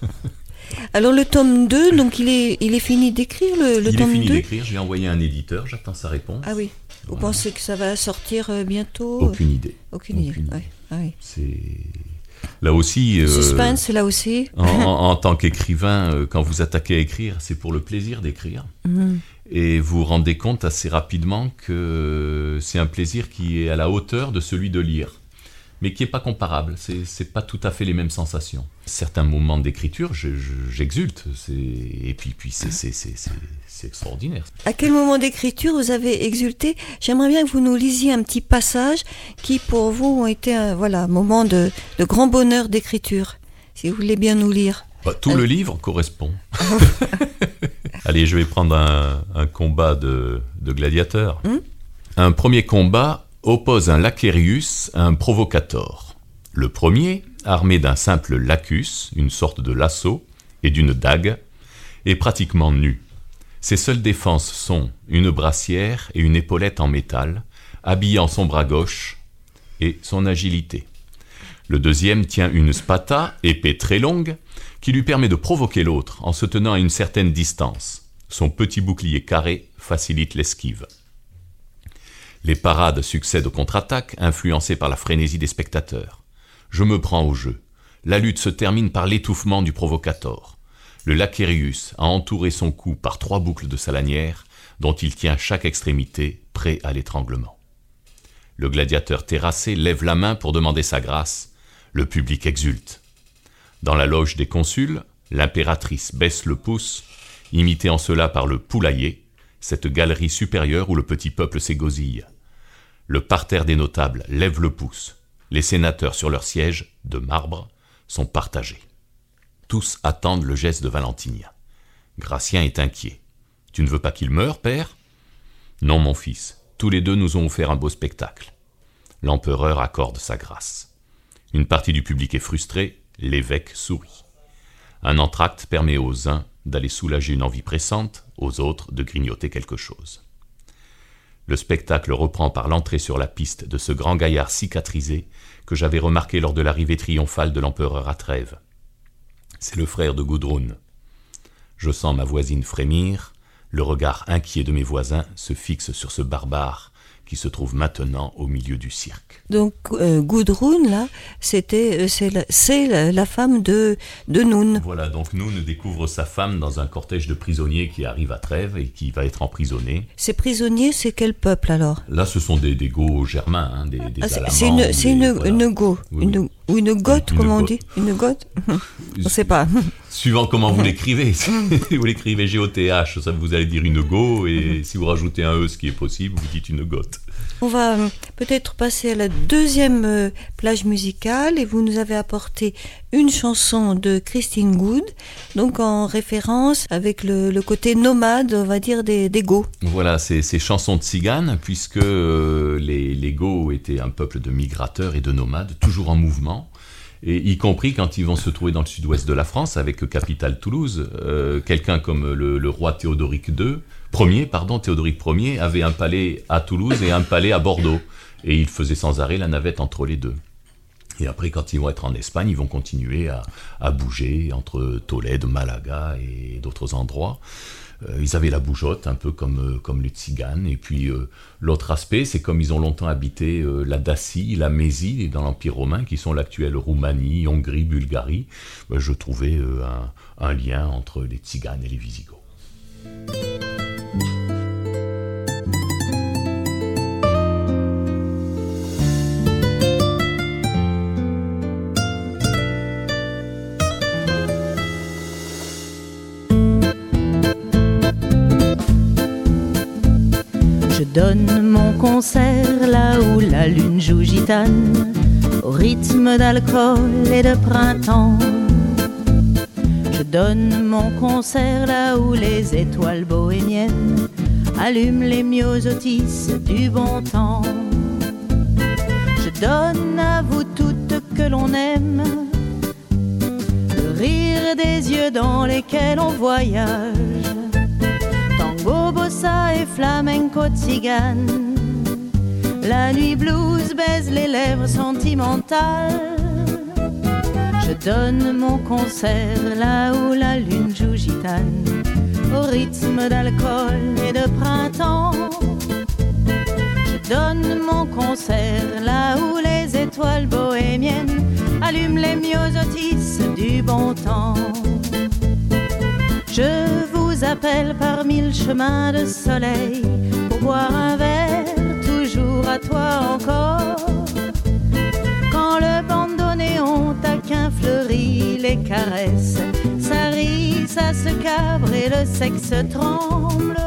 Alors le tome deux, donc il est, il est fini d'écrire le, le il tome deux ? Il est fini d'écrire, j'ai envoyé un éditeur, j'attends sa réponse. Ah oui, vous voilà. pensez que ça va sortir bientôt ? Aucune idée. Aucune idée, Aucune idée. Ouais. Ah oui. C'est... Là aussi... Euh, Suspense, là aussi. en, en, en tant qu'écrivain, euh, quand vous attaquez à écrire, c'est pour le plaisir d'écrire. Mmh. Et vous vous rendez compte assez rapidement que c'est un plaisir qui est à la hauteur de celui de lire, mais qui n'est pas comparable. C'est, c'est pas tout à fait les mêmes sensations. Certains moments d'écriture, je, je, j'exulte. C'est, et puis, puis c'est, c'est, c'est, c'est, c'est extraordinaire. À quel moment d'écriture vous avez exulté ? J'aimerais bien que vous nous lisiez un petit passage qui, pour vous, ont été un voilà, moment de, de grand bonheur d'écriture. Si vous voulez bien nous lire. Bah, tout euh... le livre correspond. Allez, je vais prendre un, un combat de, de gladiateurs. Mmh. Un premier combat oppose un Lacérius à un Provocator. Le premier, armé d'un simple lacus, une sorte de lasso, et d'une dague, est pratiquement nu. Ses seules défenses sont une brassière et une épaulette en métal, habillant son bras gauche et son agilité. Le deuxième tient une spata, épée très longue, qui lui permet de provoquer l'autre en se tenant à une certaine distance. Son petit bouclier carré facilite l'esquive. Les parades succèdent aux contre-attaques, influencées par la frénésie des spectateurs. Je me prends au jeu. La lutte se termine par l'étouffement du Provocator. Le Lacérius a entouré son cou par trois boucles de sa lanière, dont il tient chaque extrémité, prêt à l'étranglement. Le gladiateur terrassé lève la main pour demander sa grâce. Le public exulte. Dans la loge des consuls, l'impératrice baisse le pouce, imitée en cela par le poulailler, cette galerie supérieure où le petit peuple s'égosille. Le parterre des notables lève le pouce. Les sénateurs sur leurs sièges, de marbre, sont partagés. Tous attendent le geste de Valentinien. Gratien est inquiet. « Tu ne veux pas qu'il meure, père ?»« Non, mon fils. Tous les deux nous ont offert un beau spectacle. » L'empereur accorde sa grâce. Une partie du public est frustrée, l'évêque sourit. Un entracte permet aux uns d'aller soulager une envie pressante, aux autres de grignoter quelque chose. Le spectacle reprend par l'entrée sur la piste de ce grand gaillard cicatrisé que j'avais remarqué lors de l'arrivée triomphale de l'empereur à Trèves. C'est le frère de Gudrun. Je sens ma voisine frémir, le regard inquiet de mes voisins se fixe sur ce barbare qui se trouve maintenant au milieu du cirque. Donc euh, Gudrun, là, c'était, euh, c'est, la, c'est la, la femme de, de Noun. Voilà, donc Noun découvre sa femme dans un cortège de prisonniers qui arrive à Trèves et qui va être emprisonné. Ces prisonniers, c'est quel peuple alors ? Là, ce sont des, des Goths germains, hein, des, des ah, c'est, Alamans. C'est une, c'est une, voilà. une Goth, oui, une, oui. ou une Goth, Une comment go- on dit ? Une Goth ? On ne sait pas. Suivant comment vous l'écrivez. Si vous l'écrivez G O T H, ça vous allez dire une go, et si vous rajoutez un E, ce qui est possible, vous dites une goth. On va euh, peut-être passer à la deuxième euh, plage musicale, et vous nous avez apporté une chanson de Christine Good, donc en référence avec le, le côté nomade, on va dire, des, des Goths. Voilà, c'est ces chansons de tziganes, puisque euh, les, les Goths étaient un peuple de migrateurs et de nomades, toujours en mouvement. Et y compris quand ils vont se trouver dans le sud-ouest de la France, avec capitale Toulouse, euh, quelqu'un comme le, le roi Théodoric deux, Premier, pardon, Théodoric Ier avait un palais à Toulouse et un palais à Bordeaux. Et il faisait sans arrêt la navette entre les deux. Et après, quand ils vont être en Espagne, ils vont continuer à, à bouger entre Tolède, Malaga et d'autres endroits. Euh, ils avaient la bougeotte, un peu comme, euh, comme les tziganes. Et puis, euh, l'autre aspect, c'est comme ils ont longtemps habité euh, la Dacie, la Mésie, dans l'Empire romain, qui sont l'actuelle Roumanie, Hongrie, Bulgarie. Ben, je trouvais euh, un, un lien entre les tziganes et les Visigoths. Je donne mon concert là où la lune joue gitane, au rythme d'alcool et de printemps. Je donne mon concert là où les étoiles bohémiennes allument les myosotis du bon temps. Je donne à vous toutes que l'on aime, le rire des yeux dans lesquels on voyage, tango, bossa et flamenco tzigane. La nuit blues baise les lèvres sentimentales. Je donne mon concert là où la lune joue gitane, au rythme d'alcool et de printemps. Je donne mon concert là où les étoiles bohémiennes allument les myosotis du bon temps. Je vous appelle par mille chemins de soleil pour boire un verre, toujours à toi encore. Quand le bandoneon taquin fleurit les caresses, ça rit, ça se cabre et le sexe tremble.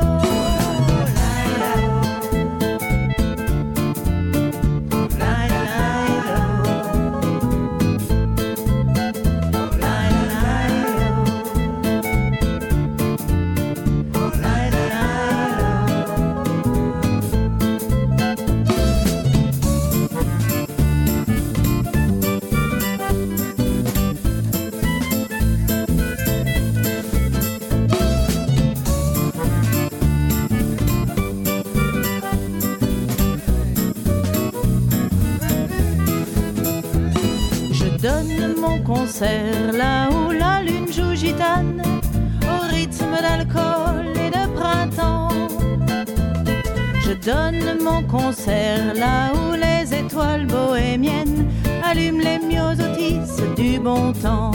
Concert là où la lune joue gitane, au rythme d'alcool et de printemps. Je donne mon concert là où les étoiles bohémiennes allument les myosotis du bon temps.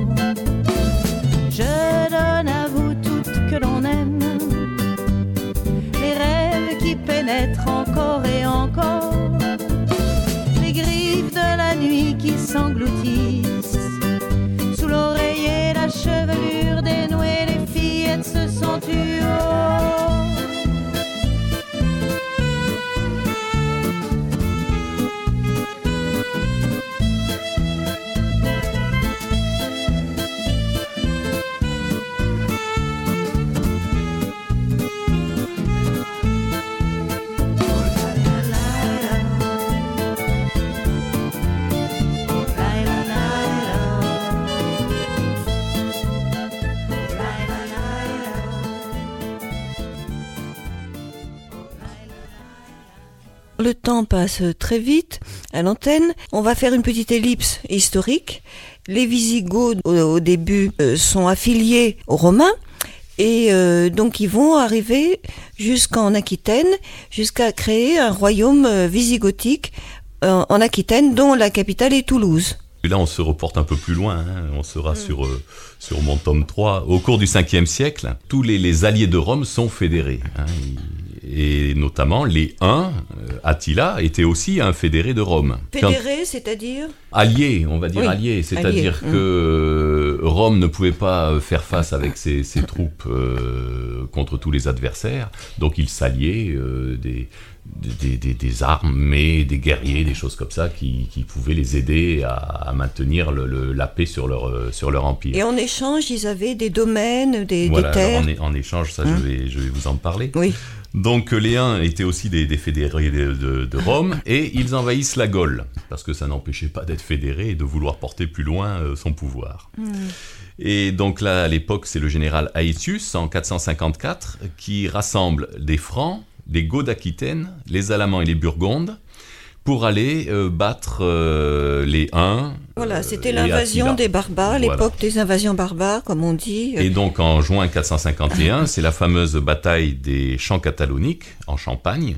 Je donne à vous toutes que l'on aime, les rêves qui pénètrent encore et encore, les griffes de la nuit qui s'engloutissent. Sous l'oreiller, la chevelure dénouée, les fillettes se sont tuées. Oh, Le temps passe très vite à l'antenne. On va faire une petite ellipse historique. Les Visigoths, au, au début, euh, sont affiliés aux Romains. Et euh, donc ils vont arriver jusqu'en Aquitaine, jusqu'à créer un royaume euh, visigothique euh, en Aquitaine, dont la capitale est Toulouse. Et là, on se reporte un peu plus loin, hein. On sera mmh. sur, euh, sur mon tome trois. Au cours du cinquième siècle, tous les, les alliés de Rome sont fédérés. Hein. Et notamment les Huns, Attila était aussi un fédéré de Rome. Fédéré, Quand... c'est-à-dire Allié, on va dire oui, allié. C'est-à-dire allié. que mmh. Rome ne pouvait pas faire face avec ses, ses troupes euh, contre tous les adversaires. Donc il s'alliait euh, des... Des, des, des armées, des guerriers, des choses comme ça qui, qui pouvaient les aider à, à maintenir le, le, la paix sur leur, sur leur empire. Et en échange, ils avaient des domaines, des, voilà, des terres. En, en échange, ça, hum. je, vais, je vais vous en parler. Oui. Donc les Huns étaient aussi des, des fédérés de, de, de Rome et ils envahissent la Gaule parce que ça n'empêchait pas d'être fédéré et de vouloir porter plus loin euh, son pouvoir. Hum. Et donc là, à l'époque, c'est le général Aetius en quatre cent cinquante-quatre qui rassemble des Francs, les Goths d'Aquitaine, les Alamans et les Burgondes, pour aller euh, battre euh, les Huns. Voilà, c'était euh, l'invasion des barbares, voilà. L'époque des invasions barbares, comme on dit. Et donc en juin quatre cent cinquante et un, c'est la fameuse bataille des Champs Cataloniques, en Champagne,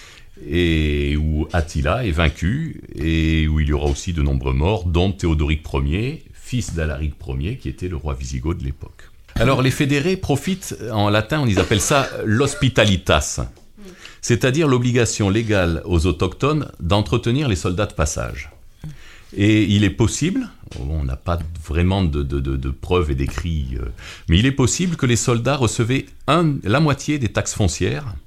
et où Attila est vaincu, et où il y aura aussi de nombreux morts, dont Théodoric Ier, fils d'Alaric Ier, qui était le roi wisigoth de l'époque. Alors les fédérés profitent, en latin, on ils appellent ça l'hospitalitas, c'est-à-dire l'obligation légale aux autochtones d'entretenir les soldats de passage. Et il est possible, on n'a pas vraiment de, de, de, de preuves et d'écrits, euh, mais il est possible que les soldats recevaient un, la moitié des taxes foncières.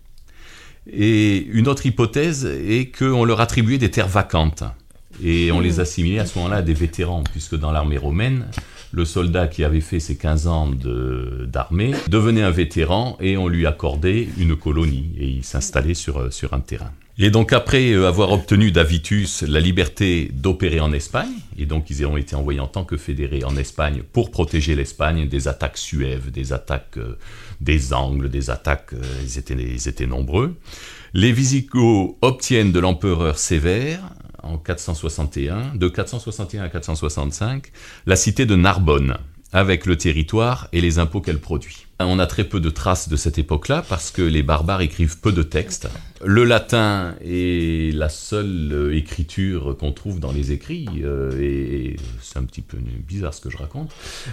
Et une autre hypothèse est qu'on leur attribuait des terres vacantes. Et on les assimilait à ce moment-là à des vétérans, puisque dans l'armée romaine, le soldat qui avait fait ses quinze ans de, d'armée devenait un vétéran et on lui accordait une colonie et il s'installait sur, sur un terrain. Et donc après avoir obtenu d'Avitus la liberté d'opérer en Espagne, et donc ils ont été envoyés en tant que fédérés en Espagne pour protéger l'Espagne des attaques suèves, des attaques euh, des Angles, des attaques, euh, ils, étaient, ils étaient nombreux. Les Visigoths obtiennent de l'empereur Sévère, en quatre cent soixante et un, de quatre cent soixante et un à quatre cent soixante-cinq, la cité de Narbonne, avec le territoire et les impôts qu'elle produit. On a très peu de traces de cette époque-là parce que les barbares écrivent peu de textes. Le latin est la seule écriture qu'on trouve dans les écrits, euh, et c'est un petit peu bizarre ce que je raconte.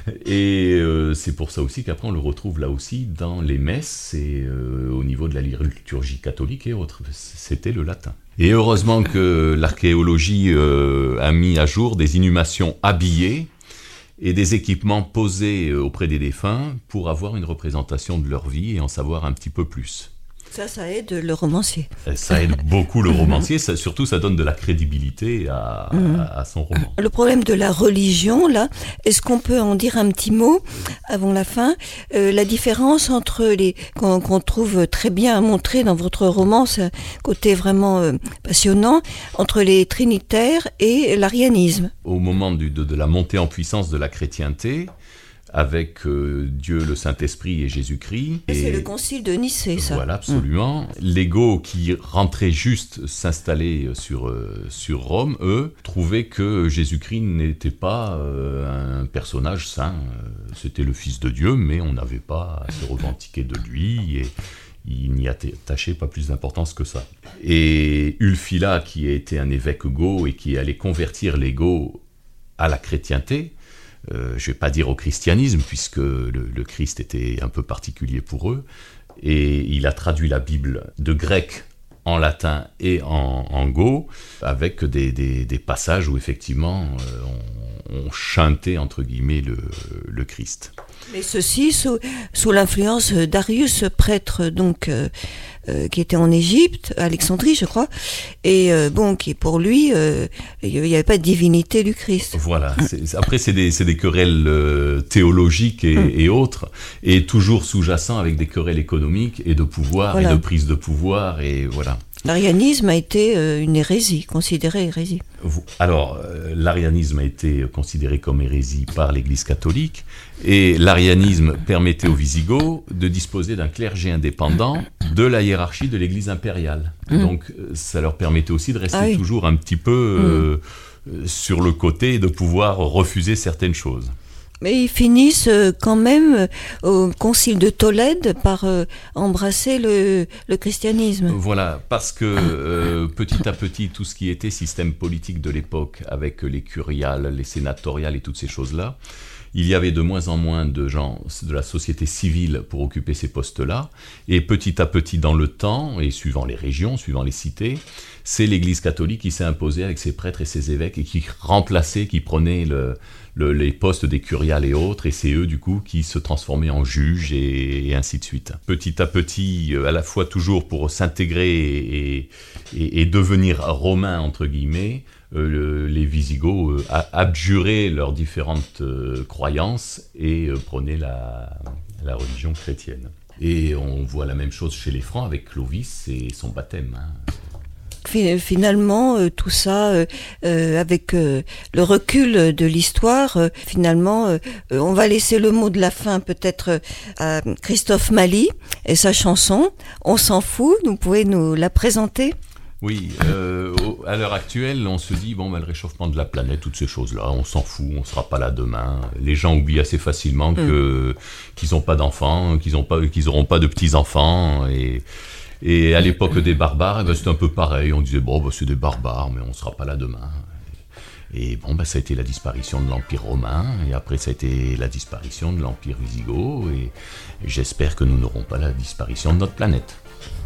Et euh, c'est pour ça aussi qu'après on le retrouve là aussi dans les messes et euh, au niveau de la liturgie catholique et autres. C'était le latin. Et heureusement que l'archéologie euh, a mis à jour des inhumations habillées et des équipements posés auprès des défunts pour avoir une représentation de leur vie et en savoir un petit peu plus. Ça, ça aide le romancier. Ça aide beaucoup le romancier, ça, surtout ça donne de la crédibilité à, mmh. à, à son roman. Le problème de la religion, là, est-ce qu'on peut en dire un petit mot avant la fin ? euh, La différence entre les qu'on, qu'on trouve très bien montré dans votre roman, c'est un côté vraiment euh, passionnant, entre les trinitaires et l'arianisme. Au moment du, de, de la montée en puissance de la chrétienté, avec euh, Dieu, le Saint-Esprit et Jésus-Christ. Et c'est le concile de Nicée, ça. Voilà, absolument. Mmh. Les Goths qui rentraient juste s'installer sur, euh, sur Rome, eux, trouvaient que Jésus-Christ n'était pas euh, un personnage saint. C'était le Fils de Dieu, mais on n'avait pas à se revendiquer de lui et il n'y attachait pas plus d'importance que ça. Et Ulfila, qui a été un évêque goth et qui allait convertir les Goths à la chrétienté, Euh, je ne vais pas dire au christianisme, puisque le, le Christ était un peu particulier pour eux, et il a traduit la Bible de grec en latin et en, en goth, avec des, des, des passages où effectivement euh, on, on chantait entre guillemets le, le Christ. Mais ceci sous, sous l'influence d'Arius, prêtre donc euh, euh, qui était en Égypte, à Alexandrie je crois, et euh, bon qui pour lui euh, il n'y avait pas de divinité du Christ. Voilà. C'est, après c'est des, c'est des querelles euh, théologiques et, hum. et autres, et toujours sous-jacent avec des querelles économiques et de pouvoir voilà. et de prise de pouvoir et voilà. L'arianisme a été euh, une hérésie, considérée hérésie. Alors, euh, l'arianisme a été considéré comme hérésie par l'Église catholique, et l'arianisme permettait aux Wisigoths de disposer d'un clergé indépendant de la hiérarchie de l'Église impériale. Mmh. Donc, ça leur permettait aussi de rester ah oui. toujours un petit peu euh, mmh. sur le côté et de pouvoir refuser certaines choses. Mais ils finissent quand même au concile de Tolède par euh, embrasser le, le christianisme. Voilà, parce que euh, petit à petit, tout ce qui était système politique de l'époque, avec les curiales, les sénatoriales et toutes ces choses-là, il y avait de moins en moins de gens de la société civile pour occuper ces postes-là. Et petit à petit, dans le temps, et suivant les régions, suivant les cités, c'est l'Église catholique qui s'est imposée avec ses prêtres et ses évêques et qui remplaçait, qui prenait le, le, les postes des curiales et autres. Et c'est eux, du coup, qui se transformaient en juges et, et ainsi de suite. Petit à petit, à la fois toujours pour s'intégrer et, et, et devenir romains, entre guillemets, Euh, le, les Wisigoths euh, abjuraient leurs différentes euh, croyances et euh, prenaient la, la religion chrétienne. Et on voit la même chose chez les Francs avec Clovis et son baptême. Hein. Finalement, euh, tout ça, euh, euh, avec euh, le recul de l'histoire, euh, finalement, euh, on va laisser le mot de la fin peut-être à Christophe Mali et sa chanson « On s'en fout ». Vous pouvez nous la présenter ? Oui, euh, à l'heure actuelle, on se dit, bon, ben, le réchauffement de la planète, toutes ces choses-là, on s'en fout, on ne sera pas là demain. Les gens oublient assez facilement que, mmh. qu'ils n'ont pas d'enfants, qu'ils n'auront pas, qu'ils pas de petits-enfants. Et, et à l'époque des barbares, eh ben, c'était un peu pareil. On disait, bon, ben, c'est des barbares, mais on ne sera pas là demain. Et bon, ben, ça a été la disparition de l'Empire romain, et après ça a été la disparition de l'Empire wisigoth, et, et j'espère que nous n'aurons pas la disparition de notre planète.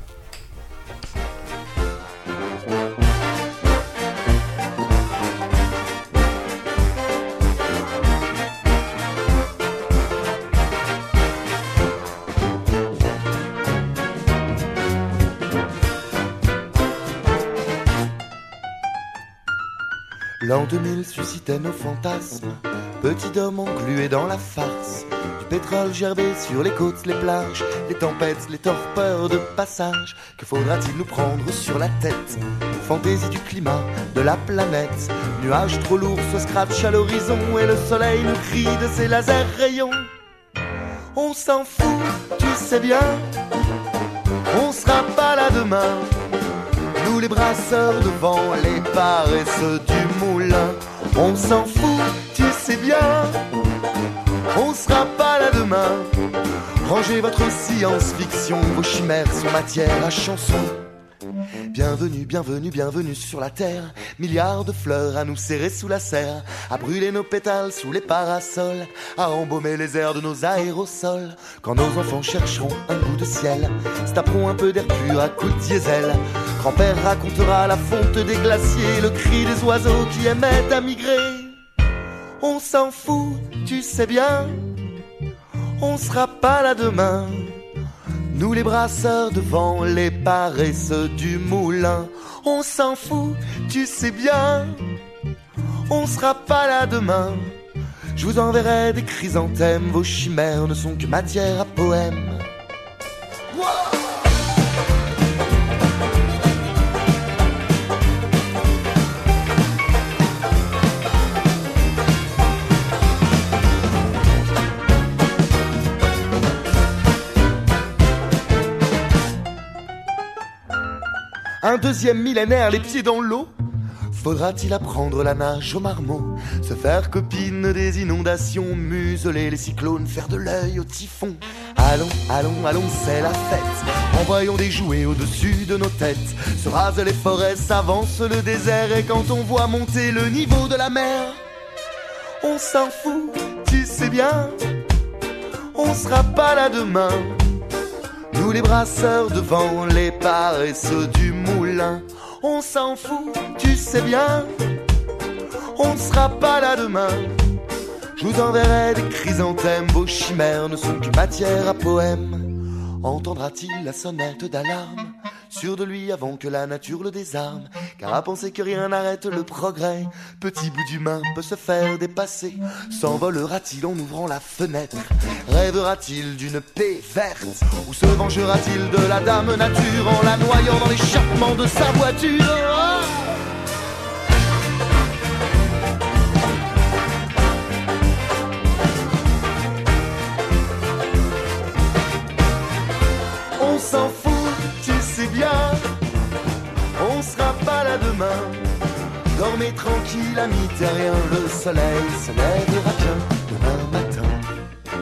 L'an deux mille suscitait nos fantasmes, petit homme englué dans la farce. Du pétrole gerbé sur les côtes, les plages, les tempêtes, les torpeurs de passage. Que faudra-t-il nous prendre sur la tête? Fantaisie du climat, de la planète. Nuages trop lourds se scratchent à l'horizon et le soleil nous crie de ses lasers rayons. On s'en fout, tu sais bien, on sera pas là demain. Nous les brasseurs devant les paresseux du moulin. On s'en fout, tu sais bien, on sera pas là demain. Rangez votre science-fiction, vos chimères sont matière à chanson. Bienvenue, bienvenue, bienvenue sur la terre. Milliards de fleurs à nous serrer sous la serre, à brûler nos pétales sous les parasols, à embaumer les airs de nos aérosols. Quand nos enfants chercheront un bout de ciel, se taperont un peu d'air pur à coups de diesel. Grand-père racontera la fonte des glaciers, le cri des oiseaux qui aimaient à migrer. On s'en fout, tu sais bien, on sera pas là demain. Nous les brasseurs devant les paresseux du moulin. On s'en fout, tu sais bien, on sera pas là demain. Je vous enverrai des chrysanthèmes, vos chimères ne sont que matière à poème. Wow! Un deuxième millénaire, les pieds dans l'eau? Faudra-t-il apprendre la nage aux marmots, se faire copine des inondations, museler les cyclones, faire de l'œil au typhon? Allons, allons, allons, c'est la fête. Envoyons des jouets au-dessus de nos têtes. Se rasent les forêts, s'avance le désert, et quand on voit monter le niveau de la mer, on s'en fout, tu sais bien, on sera pas là demain. Nous les brasseurs devant les paresseux du moulin. On s'en fout, tu sais bien, on ne sera pas là demain. Je vous enverrai des chrysanthèmes, vos chimères ne sont que matière à poème. Entendra-t-il la sonnette d'alarme, sûr de lui avant que la nature le désarme? car à penser que rien n'arrête le progrès, petit bout d'humain peut se faire dépasser. S'envolera-t-il en ouvrant la fenêtre? Rêvera-t-il d'une paix verte? Ou se vengera-t-il de la dame nature en la noyant dans l'échappement de sa voiture? Oh, on s'en fout, tu sais bien, on sera pas là demain. Dormez tranquille, amis terriens, le soleil se lèvera bien demain matin.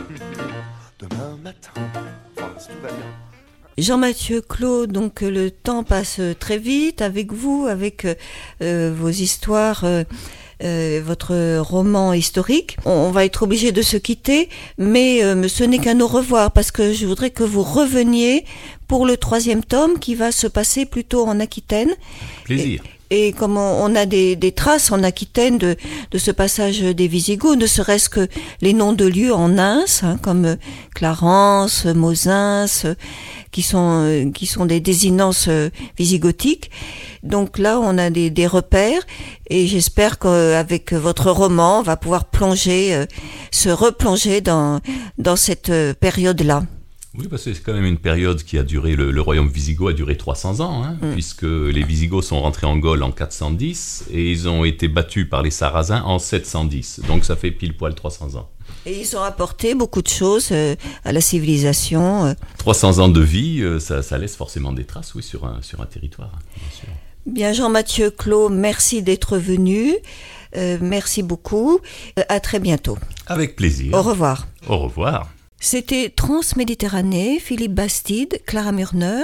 Demain matin, enfin, si tout va bien. Jean-Mathieu Clos, donc le temps passe très vite avec vous, avec euh, vos histoires, euh, euh, votre roman historique. On, on va être obligé de se quitter, mais euh, ce n'est qu'un au revoir, parce que je voudrais que vous reveniez pour le troisième tome qui va se passer plutôt en Aquitaine. Plaisir. Et, Et comme on, on a des, des traces en Aquitaine de, de ce passage des Visigoths, ne serait-ce que les noms de lieux en Ins, hein, comme Clarence, Mosins, qui sont, qui sont des désinences visigothiques. Donc là, on a des, des repères, et j'espère qu'avec votre roman, on va pouvoir plonger, se replonger dans, dans cette période-là. Oui, parce que c'est quand même une période qui a duré, le, le royaume wisigoth a duré trois cents ans, hein, mm. puisque les Visigoths sont rentrés en Gaule en quatre cent dix et ils ont été battus par les Sarrasins en sept cent dix. Donc ça fait pile poil trois cents ans. Et ils ont apporté beaucoup de choses euh, à la civilisation. Euh. trois cents ans de vie, euh, ça, ça laisse forcément des traces, oui, sur un, sur un territoire, bien sûr. Bien, Jean-Mathieu Clos, merci d'être venu. Euh, merci beaucoup. Euh, à très bientôt. Avec plaisir. Au revoir. Au revoir. C'était Transméditerranée, Philippe Bastide, Clara Murner,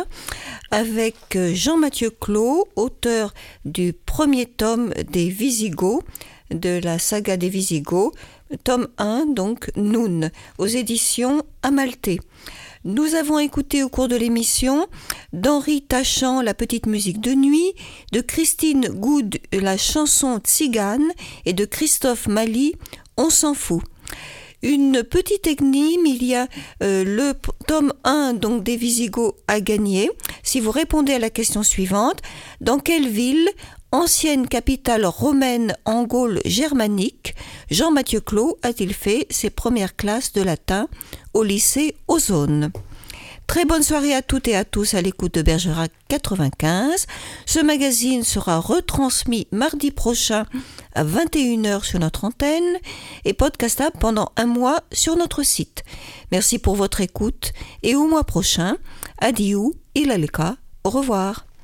avec Jean-Mathieu Clos, auteur du premier tome des Visigoths, de la saga des Visigoths, tome un, donc Noun, aux éditions Amalthée. Nous avons écouté au cours de l'émission d'Henri Tachant, la petite musique de nuit, de Christine Goud, la chanson tzigane, et de Christophe Mali, On s'en fout. Une petite énigme, il y a euh, le tome un donc des Visigoths à gagner. Si vous répondez à la question suivante, dans quelle ville, ancienne capitale romaine en Gaule germanique, Jean-Mathieu Clos a-t-il fait ses premières classes de latin au lycée Ozone? Très bonne soirée à toutes et à tous à l'écoute de Bergerac quatre-vingt-quinze. Ce magazine sera retransmis mardi prochain à vingt et une heures sur notre antenne et podcastable pendant un mois sur notre site. Merci pour votre écoute et au mois prochain. Adieu, ilaleka, au revoir.